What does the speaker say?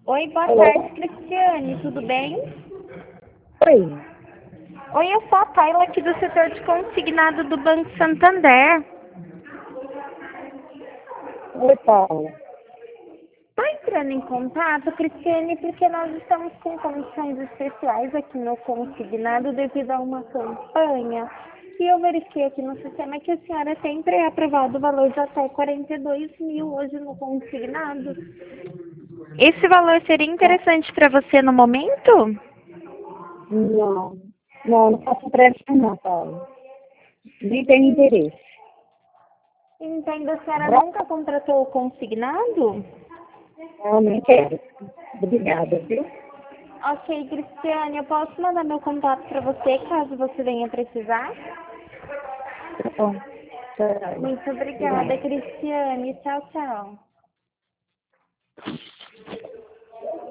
Oi, boa Alô? tarde, Cristiane, tudo bem? Oi. Oi, eu sou a Tayla aqui do setor de consignado do Banco Santander. Oi, Paulo. Estou entrando em contato, Cristiane, porque nós estamos com condições especiais aqui no consignado devido a uma campanha que eu verifiquei aqui no sistema que a senhora sempre é aprovado o valor de até 42 mil hoje no consignado. Esse valor seria interessante para você no momento? Não. Não faço pressa não, Paulo. Nem tenho interesse. Entendo, a senhora Tá? nunca contratou o consignado? Não, nem quero. Obrigada, viu? Ok, Cristiane, eu posso mandar meu contato para você caso você venha precisar? Tá bom. Tchau. Muito obrigada, Obrigada. Cristiane. Tchau, tchau.